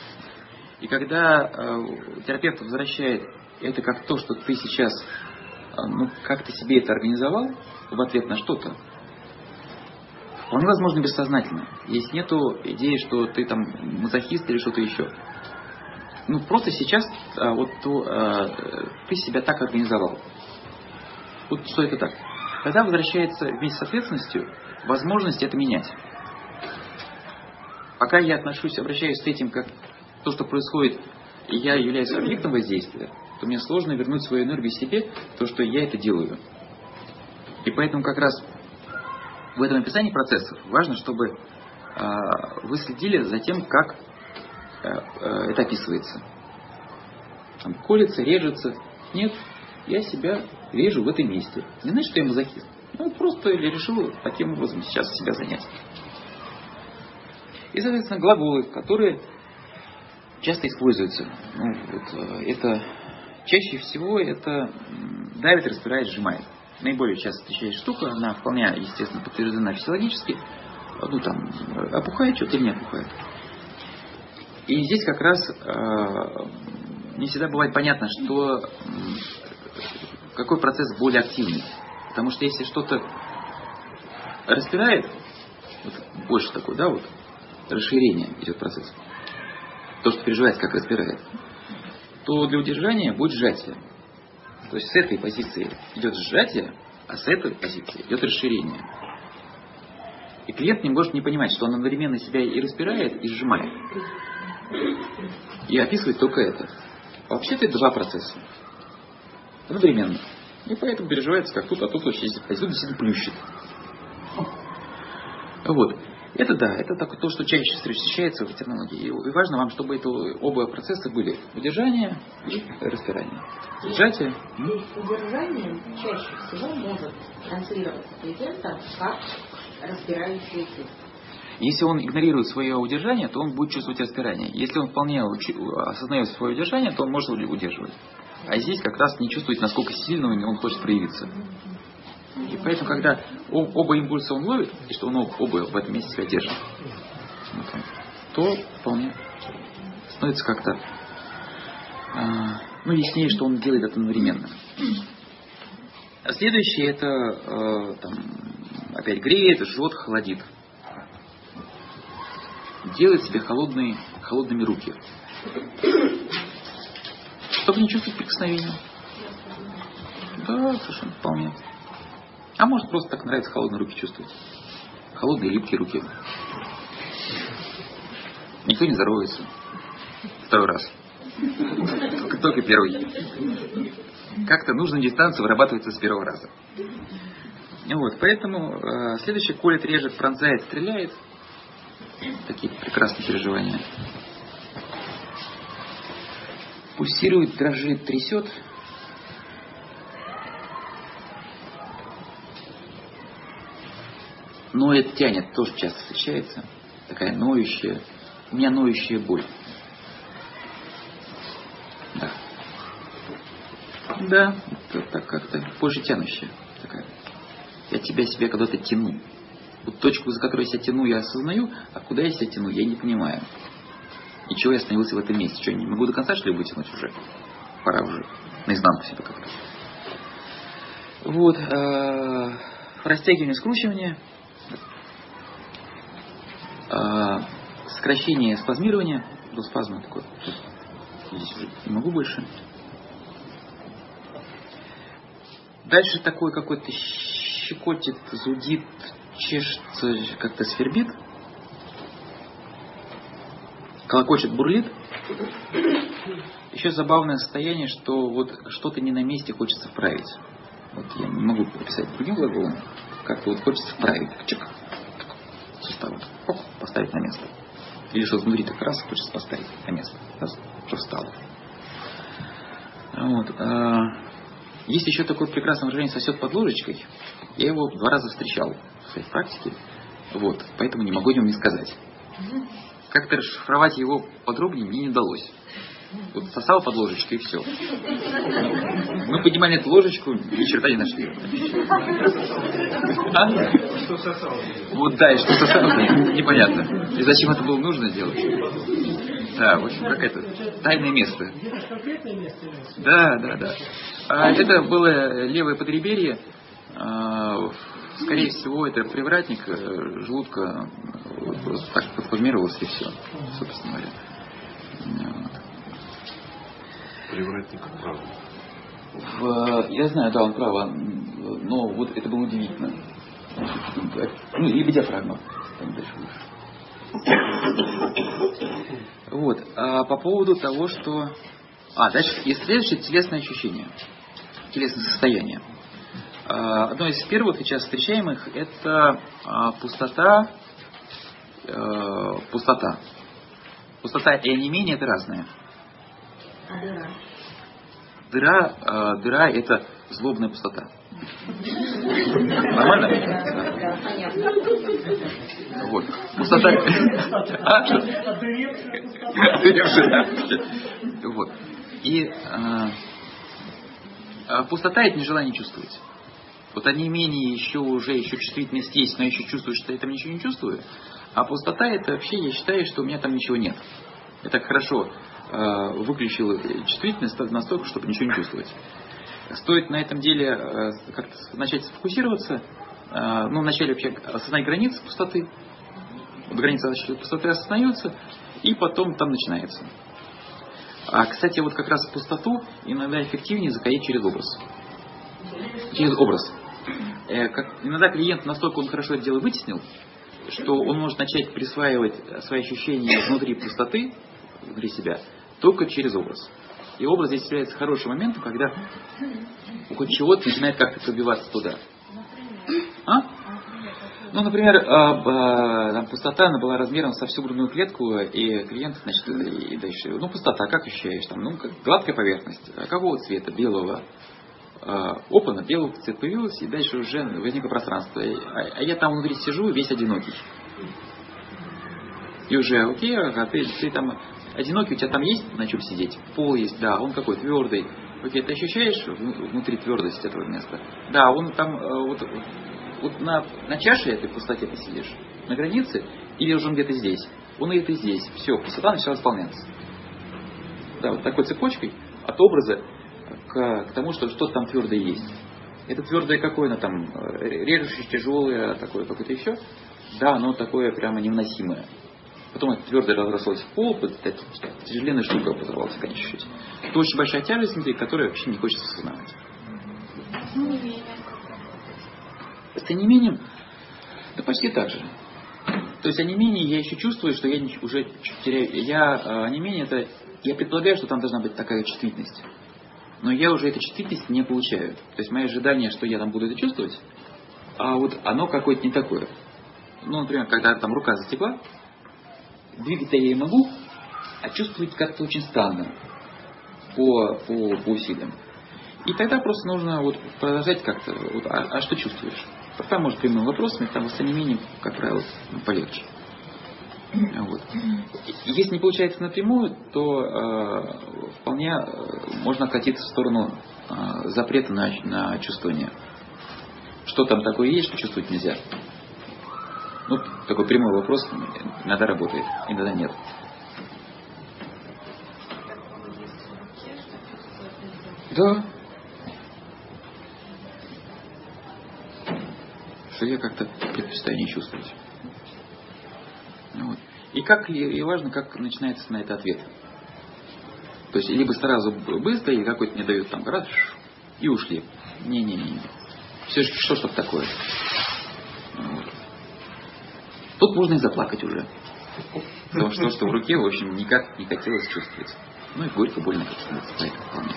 A: И когда терапевт возвращает это как то, что ты сейчас как ты себе это организовал в ответ на что-то, вполне возможно бессознательно. Если нету идеи, что ты там мазохист или что-то еще. Просто сейчас ты себя так организовал. Вот что это так. Тогда возвращается вместе с ответственностью возможность это менять. Пока я обращаюсь с этим как то, что происходит, и я являюсь объектом воздействия, то мне сложно вернуть свою энергию себе, то, что я это делаю. И поэтому как раз в этом описании процессов важно, чтобы вы следили за тем, как это описывается. Там колется, режется. Нет, я себя режу в этом месте. Не значит, что я мазохист. Просто я решил таким образом сейчас себя занять. И, соответственно, глаголы, которые часто используются. Это чаще всего это давит, распирает, сжимает. Наиболее часто встречающая штука, она вполне, естественно, подтверждена физиологически. Опухает что-то или не опухает. И здесь как раз не всегда бывает понятно, какой процесс более активный. Потому что если что-то распирает, больше такой, расширение идет процесс. То, что переживается, как распирает, то для удержания будет сжатие. То есть с этой позиции идет сжатие, а с этой позиции идет расширение. И клиент не может не понимать, что он одновременно себя и распирает, и сжимает. И описывает только это. А вообще-то это два процесса. Одновременно. И поэтому переживается как тут, а тут действительно плющит. Это то, что чаще встречается в терминологии. И важно вам, чтобы оба процесса были удержание и распирание. Сжатие.
C: Удержание чаще всего может транслироваться клиентам как распирающее чувство.
A: Если он игнорирует свое удержание, то он будет чувствовать распирание. Если он вполне осознает свое удержание, то он может удерживать. А здесь как раз не чувствует, насколько сильно он хочет проявиться. И поэтому, когда оба импульса он ловит, и что он оба в этом месте себя держит, то вполне становится как-то яснее, что он делает это одновременно. А следующее это опять греет, жжет, холодит. Делает себе холодными руки. Чтобы не чувствовать прикосновения. Да, совершенно вполне. А может просто так нравится холодные руки чувствовать. Холодные липкие руки. Никто не здоровается. Второй раз. Только первый. Как-то нужная дистанция вырабатывается с первого раза. Поэтому следующий колет, режет, пронзает, стреляет. Такие прекрасные переживания. Пульсирует, дрожит, трясет. Ноет, тянет, тоже часто встречается. Такая ноющая. У меня ноющая боль. Да, это так как-то больше тянущая такая. Я себя куда-то тяну. Точку, за которой я себя тяну, я осознаю, а куда я себя тяну, я не понимаю. И чего я остановился в этом месте? Что, не могу до конца, что ли, вытянуть уже? Пора уже наизнанку себя как-то. Растягивание, скручивание. Сокращение, спазмирование. До спазма такое. Здесь уже не могу больше. Дальше такой какой-то щекотит, зудит, чешется, как-то свербит. Колокочет, бурлит. Еще забавное состояние, что что-то не на месте хочется вправить. Я не могу описать другим глаголом. Как-то хочется вправить. Чик. Сустав. Поставить на место. Или что внутри так раз хочется поставить на место. Раз, что встало. Есть еще такое прекрасное выражение «сосет под ложечкой». Я его 2 раза встречал в своей практике. Поэтому не могу о нем не сказать. Как-то расшифровать его подробнее мне не удалось. Сосал под ложечкой и все. Мы поднимали эту ложечку, ни черта не нашли.
B: Что сосал?
A: И что сосал, непонятно. И зачем это было нужно делать? Да, в общем, какое-то тайное место.
D: Где-то ж конкретное место?
A: Да. Это было левое подреберье. Скорее всего, это привратник желудка просто так подформировался и все, собственно говоря.
E: Привратник прав.
A: Я знаю, да, он прав, но вот это было удивительно. Ну, либо диафрагма. Там дальше выше. Вот. А по поводу того, что... дальше. И следующее телесное ощущение. Телесное состояние. Одно из первых и часто встречаемых – это пустота. Пустота и онемение – это разное. Дыра – это злобная пустота. Нормально?
C: Да, понятно.
A: Вот. Пустота. Вот. И пустота – это нежелание чувствовать. Вот онемение еще чувствительность есть, но я еще чувствую, что я там ничего не чувствую. А пустота – это вообще, я считаю, что у меня там ничего нет. Я так хорошо выключил чувствительность настолько, чтобы ничего не чувствовать. Стоит на этом деле как-то начать сфокусироваться, вначале вообще осознать границы пустоты. Вот граница пустоты осознаются, и потом там начинается. Кстати, вот как раз пустоту иногда эффективнее заходить через образ. Через образ. Иногда клиент настолько он хорошо это дело вытеснил, что он может начать присваивать свои ощущения внутри пустоты, внутри себя, только через образ. И образ здесь является хорошим моментом, когда хоть чего-то начинает как-то пробиваться туда. Например, пустота, она была размером со всю грудную клетку, и клиент, значит, и дальше, пустота, как ощущаешь? Гладкая поверхность, какого цвета? Белого. Опа, белый цвет появился, и дальше уже возникло пространство. А я там внутри сижу, весь одинокий. И уже, окей, ты там одинокий, у тебя там есть на чем сидеть? Пол есть, да, он какой твердый. Окей, ты ощущаешь внутри твердость этого места? Да, он там, вот на чаше этой пустоте ты сидишь, на границе, или уже он где-то здесь? Он где-то здесь. Все, пустота начала заполняться. Да, вот такой цепочкой от образа к тому, что что-то там твердое есть. Это твердое какое оно там, режущее, тяжелое, такое какое-то еще? Да, оно такое прямо невыносимое. Потом это твердое разрослось в пол, тяжеленная штука образовалась, конечно, чуть-чуть. Это очень большая тяжесть внутри, которую вообще не хочется осознавать. С онемением, да почти так же. То есть онемение я еще чувствую, что я уже теряю. Онемение это, я предполагаю, что там должна быть такая чувствительность. Но я уже эту чувствительность не получаю. То есть мое ожидание, что я там буду это чувствовать, а вот оно какое-то не такое. Например, когда там рука затекла, двигать-то я и могу, а чувствовать как-то очень странно по усилиям. И тогда просто нужно продолжать как-то. А что чувствуешь? Там может прямым вопросами, там с онемением, как правило, полегче. Вот. Если не получается напрямую, то вполне можно откатиться в сторону запрета на чувствование. Что там такое есть, что чувствовать нельзя? Такой прямой вопрос иногда работает, иногда нет. Да. Что я как-то предпочитаю не чувствовать. И важно, как начинается на это ответ. То есть, либо сразу быстро, или какой-то мне дают там раз, и ушли. Не. Все что такое. Тут можно и заплакать уже. Потому что в руке, в общем, никак не хотелось чувствовать. И горько, больно, как становится. Поэтому вполне.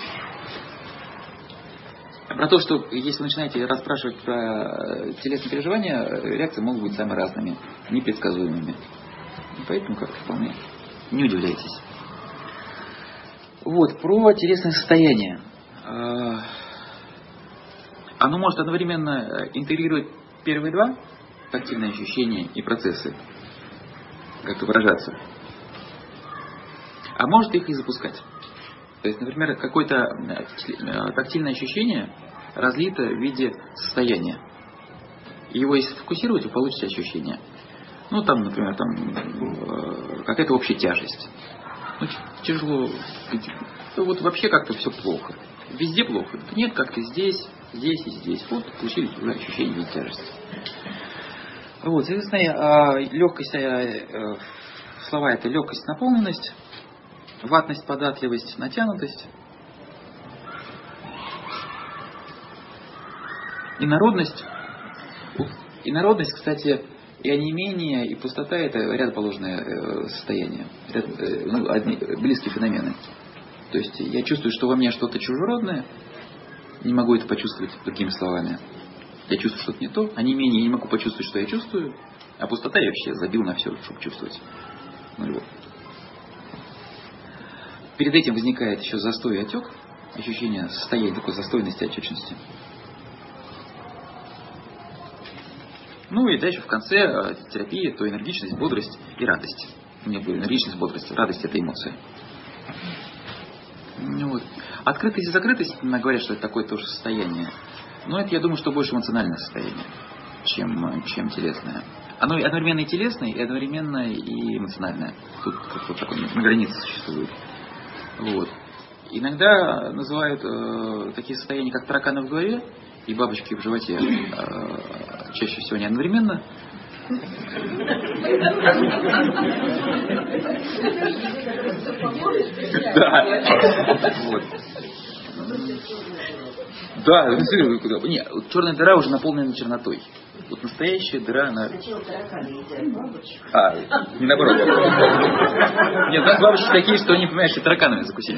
A: Про то, что если вы начинаете расспрашивать про телесные переживания, реакции могут быть самыми разными, непредсказуемыми. Поэтому как-то вполне не удивляйтесь. Про телесное состояние. Оно может одновременно интегрировать первые два, тактильные ощущения и процессы, как-то выражаться. А может их и запускать. То есть, например, какое-то тактильное ощущение разлито в виде состояния. Его если сфокусировать, вы получите ощущение. Например, какая-то общая тяжесть. Ну, тяжело. Ну, вот вообще как-то все плохо. Везде плохо. Нет, как-то здесь, здесь и здесь. Вот получили уже ощущение тяжести. Вот, соответственно, легкость, слова это легкость, наполненность, ватность, податливость, натянутость. Инородность, кстати, и онемение, и пустота — это рядоположное состояние, близкие феномены. То есть я чувствую, что во мне что-то чужеродное, не могу это почувствовать другими словами. Я чувствую что-то не то, онемение, я не могу почувствовать, что я чувствую, а пустота я вообще забил на все, чтобы чувствовать. Перед этим возникает еще застой и отек, ощущение состояния такой застойности, отечности. Ну и дальше в конце терапии то энергичность, бодрость и радость. У меня была энергичность, бодрость, радость — это эмоции. Вот. Открытость и закрытость, говорят, что это такое тоже состояние. Но это, я думаю, что больше эмоциональное состояние, чем телесное. Оно одновременно и телесное, и одновременно и эмоциональное. Тут как-то такое на границе существует. Вот. Иногда называют такие состояния, как тараканы в голове и бабочки в животе. Чаще всего не одновременно. Да. Вот. Да, нет, черная дыра уже наполнена чернотой. Вот настоящая дыра, она...
C: Сначала тараканы едят бабочек.
A: Не наоборот. Нет, у нас бабочки такие, что они, понимаешь, и тараканами закусили.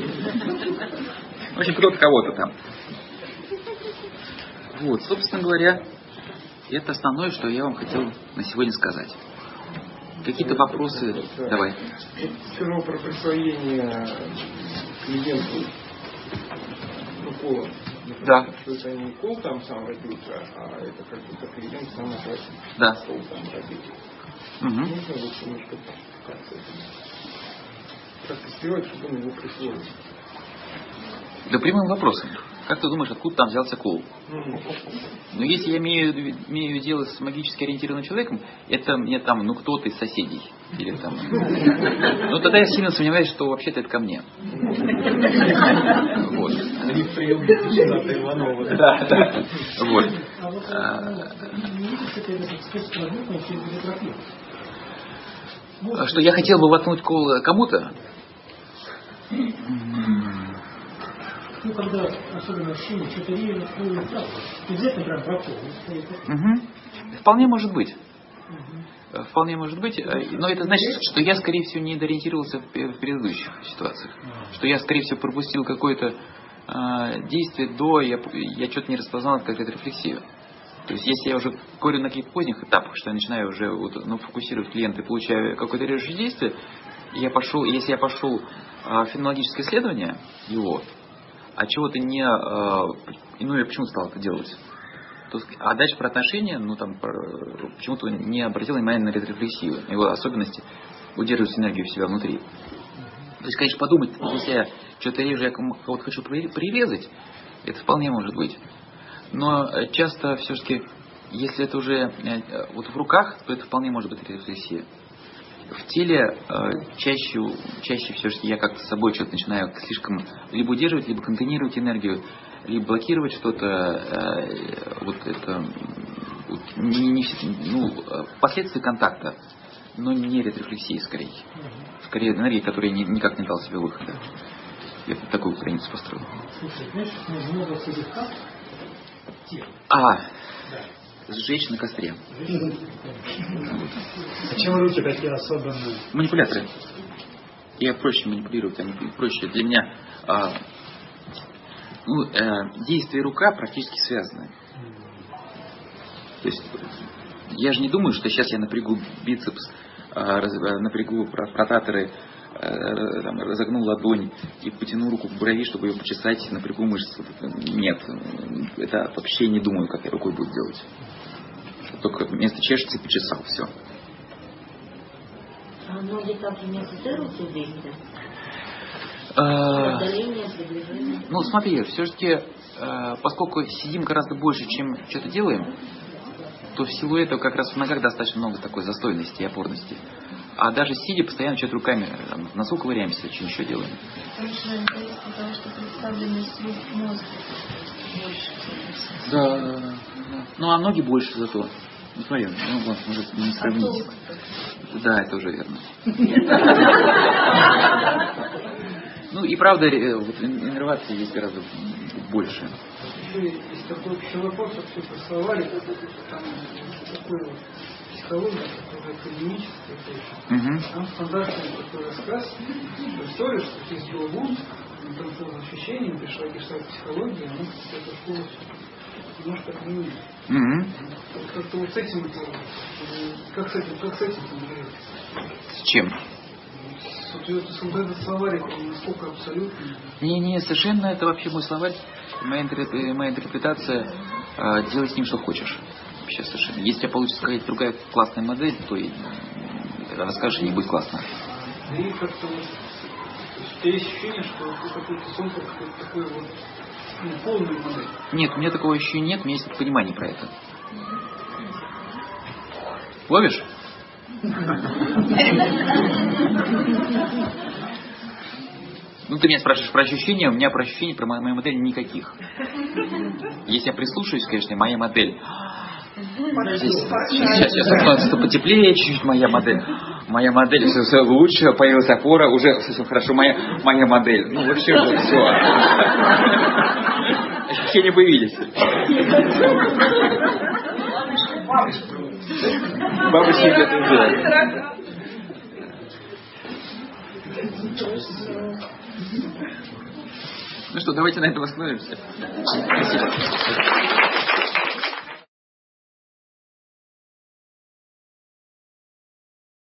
A: В общем, кто-то кого-то там. Вот, собственно говоря, это основное, что я вам хотел на сегодня сказать. Какие-то вопросы?
B: Да.
A: Давай.
B: Сказал про присвоение клиенту укола.
A: Да.
B: Что это не укол там сам родился, а это как будто клиент сам
A: Да.
B: укол там родился.
A: Угу.
B: Нужно вот немножко как-то сделать, чтобы он его присвоил.
A: Да прямым вопросом. Как ты думаешь, откуда там взялся кол? Но если я имею дело с магически ориентированным человеком, это мне там, кто-то из соседей. Или там. Ну тогда я сильно сомневаюсь, что вообще-то это ко мне. Вот. Да. Вот. Что я хотел бы воткнуть кол кому-то?
D: Ну, когда особенно ощущение, что-то реально входит в правду. Обязательно прям прокол.
A: Вполне может быть. Вполне может быть. Но это значит, что я, скорее всего, не доориентировался в предыдущих ситуациях. Что я, скорее всего, пропустил какое-то действие до, я что-то не распознал как это рефлексию. То есть, если я уже говорю на каких-то поздних этапах, что я начинаю уже фокусировать клиента и получаю какое-то решающее действие, если я пошел в феноменологическое исследование его, а чего-то не... я почему стал это делать? А дальше про отношения, почему-то не обратил внимания на рефлексию, его особенности удерживать энергию в себя внутри. То есть, конечно, подумать, если я что-то режу, я кого-то хочу прирезать, это вполне может быть. Но часто все-таки, если это уже в руках, то это вполне может быть рефлексия. В теле чаще все-таки я как-то с собой что-то начинаю слишком либо удерживать, либо контейнировать энергию, либо блокировать что-то. Последствия контакта, но не рефлексии скорее. Скорее энергии, которая никак не дала себе выхода. Я такую границу построил.
D: Слушай, знаешь, много слегка тела.
A: Сжечь на костре.
D: Почему руки такие особенные?
A: Манипуляторы. Я проще манипулировать, они проще. Для меня действие рука практически связаны. То есть я же не думаю, что сейчас я напрягу бицепс, напрягу протаторы, разогну ладонь и потяну руку к брови, чтобы ее почесать, напрягу мышцы. Нет, это вообще не думаю, как я рукой буду делать. Только вместо чешется и почесал, все.
C: А ноги также не ассоциируются с действием? Отдаление, приближение?
A: Смотри, все-таки, поскольку сидим гораздо больше, чем что-то делаем, то в силу этого как раз в ногах достаточно много такой застойности и опорности. А даже сидя, постоянно что-то руками, там, носу ковыряемся, что еще делаем.
F: Потому что представленность мозга больше.
A: Да. Ну, а ноги больше зато. Ну, смотри, ну, может не сравнить. Да, это уже верно. Ну, и правда, вот, иннервации есть гораздо больше.
D: Еще есть такой общий вопрос, вообще про словарик, там такой вот психология, которая академическая тоже. Там стандартный такой рассказ, история, что здесь был бунт, он там было ощущение, пришла гештальт психология, она эту школу немножко отменила. Как-то вот с этим, как с этим
A: С чем?
D: Вот этот словарик, он насколько абсолютный?
A: Не, совершенно это вообще мой словарь, моя интерпретация, делай с ним что хочешь. Вообще совершенно. Если у тебя получится какая-то другая классная модель, то и расскажешь, и не будет классно.
D: И как-то вот, есть ощущение, что какой-то создал какой-то такой вот полную модель.
A: Нет, у меня такого ощущения нет, у меня есть понимание про это. Ловишь? Ну, ты меня спрашиваешь про ощущения, у меня про ощущения, про мою модель никаких. Если я прислушаюсь, конечно, моя модель... Сейчас становится потеплее чуть-чуть моя модель. Моя модель все лучше, появилась опора, уже все хорошо, моя модель. Ну, вообще уже все. Ощущения появились. Бабушки это делают. Ну что, давайте на этом остановимся. Спасибо.